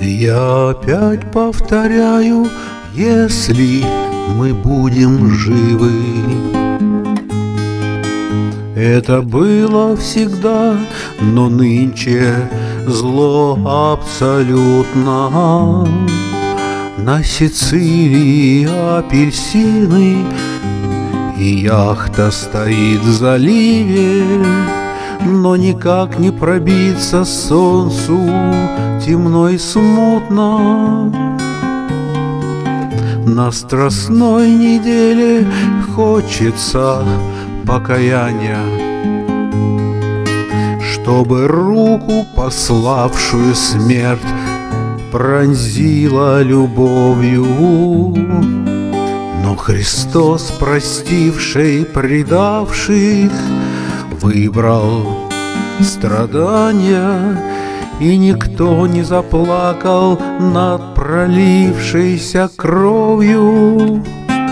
Я опять повторяю, если мы будем живы. Это было всегда, но нынче зло абсолютно. На Сицилии апельсины, и яхта стоит в заливе, но никак не пробиться солнцу темно и смутно. На страстной неделе хочется покаяния, чтобы руку, пославшую смерть, пронзила любовью. Но Христос, простивший предавших, выбрал страдания, и никто не заплакал над пролившейся кровью.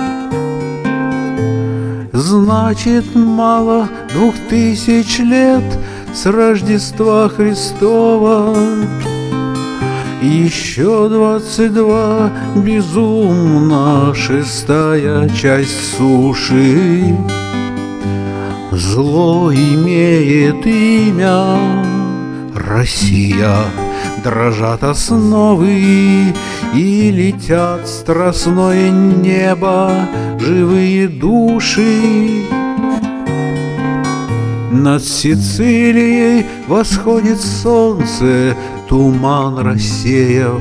Значит, мало 2000 лет с Рождества Христова, еще 22 безумно, шестая часть суши. Зло имеет имя Россия, дрожат основы, и летят в страстное небо живые души. Над Сицилией восходит солнце, туман рассеяв,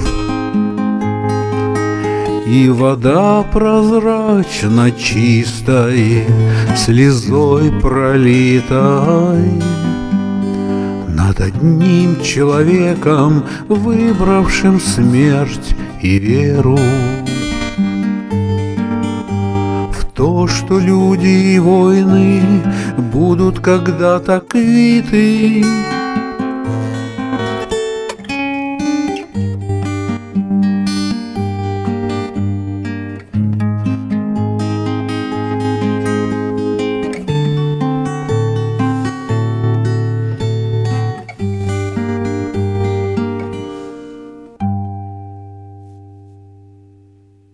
и вода прозрачно чистой, слезой пролитой. Над одним человеком, выбравшим смерть и веру в то, что люди и войны будут когда-то квиты.